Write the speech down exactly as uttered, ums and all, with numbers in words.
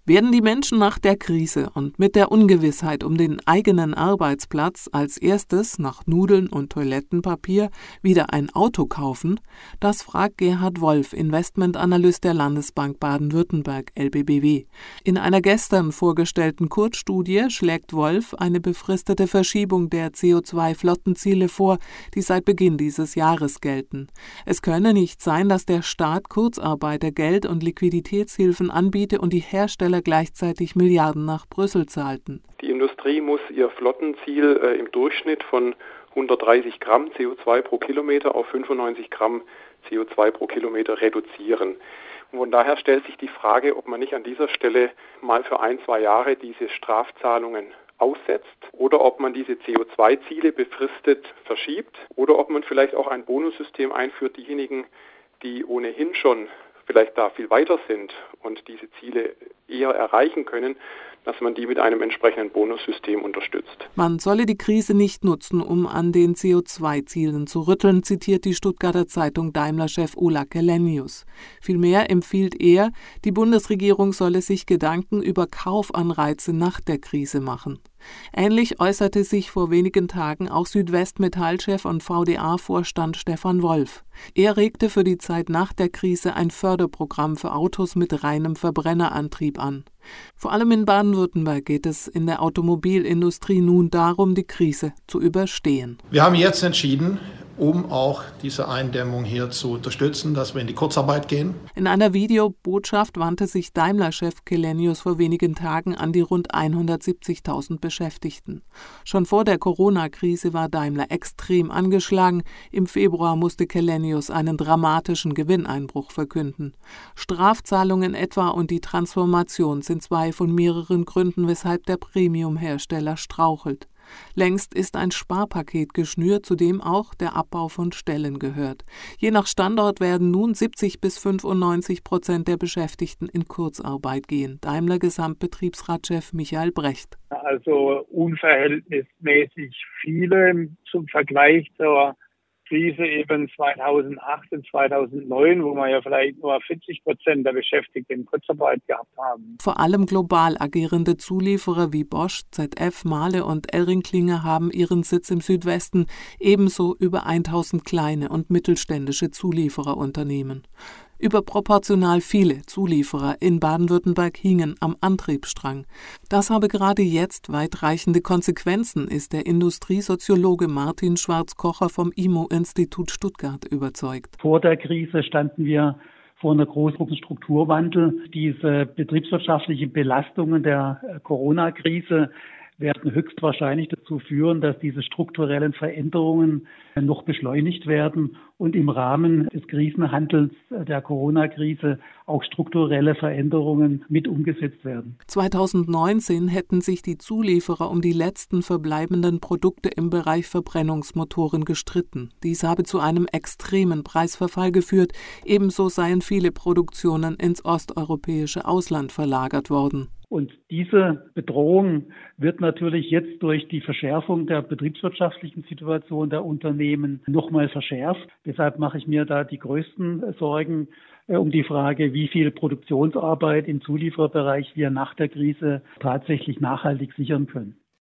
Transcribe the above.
Werden die Menschen nach der Krise und mit der Ungewissheit um den eigenen Arbeitsplatz als erstes nach Nudeln und Toilettenpapier wieder ein Auto kaufen? Das fragt Gerhard Wolf, Investmentanalyst der Landesbank Baden-Württemberg L B B W. In einer gestern vorgestellten Kurzstudie schlägt Wolf eine befristete Verschiebung der C O zwei Flottenziele vor, die seit Beginn dieses Jahres gelten. Es könne nicht sein, dass der Staat Kurzarbeiter Geld- und Liquiditätshilfen anbiete und die Hersteller gleichzeitig Milliarden nach Brüssel zahlten. Die Industrie muss ihr Flottenziel äh, im Durchschnitt von hundertdreißig Gramm C O zwei pro Kilometer auf fünfundneunzig Gramm C O zwei pro Kilometer reduzieren. Und von daher stellt sich die Frage, ob man nicht an dieser Stelle mal für ein, zwei Jahre diese Strafzahlungen aussetzt oder ob man diese C O zwei Ziele befristet verschiebt oder ob man vielleicht auch ein Bonussystem einführt, diejenigen, die ohnehin schon vielleicht da viel weiter sind und diese Ziele eher erreichen können, dass man die mit einem entsprechenden Bonussystem unterstützt. Man solle die Krise nicht nutzen, um an den C O zwei Zielen zu rütteln, zitiert die Stuttgarter Zeitung Daimler-Chef Ola Källenius. Vielmehr empfiehlt er, die Bundesregierung solle sich Gedanken über Kaufanreize nach der Krise machen. Ähnlich äußerte sich vor wenigen Tagen auch Südwest-Metall-Chef und V D A-Vorstand Stefan Wolf. Er regte für die Zeit nach der Krise ein Förderprogramm für Autos mit reinem Verbrennerantrieb an. Vor allem in Baden-Württemberg geht es in der Automobilindustrie nun darum, die Krise zu überstehen. Wir haben jetzt entschieden, um auch diese Eindämmung hier zu unterstützen, dass wir in die Kurzarbeit gehen. In einer Videobotschaft wandte sich Daimler-Chef Källenius vor wenigen Tagen an die rund hundertsiebzigtausend Beschäftigten. Schon vor der Corona-Krise war Daimler extrem angeschlagen. Im Februar musste Källenius einen dramatischen Gewinneinbruch verkünden. Strafzahlungen etwa und die Transformation sind zwei von mehreren Gründen, weshalb der Premium-Hersteller strauchelt. Längst ist ein Sparpaket geschnürt, zu dem auch der Abbau von Stellen gehört. Je nach Standort werden nun siebzig bis fünfundneunzig Prozent der Beschäftigten in Kurzarbeit gehen. Daimler-Gesamtbetriebsratschef Michael Brecht. Also unverhältnismäßig viele zum Vergleich zur Krise eben zweitausendacht und zweitausendneun, wo wir ja vielleicht nur vierzig Prozent der Beschäftigten in Kurzarbeit gehabt haben. Vor allem global agierende Zulieferer wie Bosch, Z F, Mahle und ElringKlinger haben ihren Sitz im Südwesten, ebenso über tausend kleine und mittelständische Zuliefererunternehmen. Überproportional viele Zulieferer in Baden-Württemberg hingen am Antriebsstrang. Das habe gerade jetzt weitreichende Konsequenzen, ist der Industriesoziologe Martin Schwarz-Kocher vom I M O-Institut Stuttgart überzeugt. Vor der Krise standen wir vor einer großen Strukturwandel. Diese betriebswirtschaftlichen Belastungen der Corona-Krise werden höchstwahrscheinlich dazu führen, dass diese strukturellen Veränderungen noch beschleunigt werden und im Rahmen des Krisenhandels der Corona-Krise auch strukturelle Veränderungen mit umgesetzt werden. zweitausendneunzehn hätten sich die Zulieferer um die letzten verbleibenden Produkte im Bereich Verbrennungsmotoren gestritten. Dies habe zu einem extremen Preisverfall geführt. Ebenso seien viele Produktionen ins osteuropäische Ausland verlagert worden. Und diese Bedrohung wird natürlich jetzt durch die Verschärfung der betriebswirtschaftlichen Situation der Unternehmen nochmal verschärft. Deshalb mache ich mir da die größten Sorgen äh, um die Frage, wie viel Produktionsarbeit im Zuliefererbereich wir nach der Krise tatsächlich nachhaltig sichern können.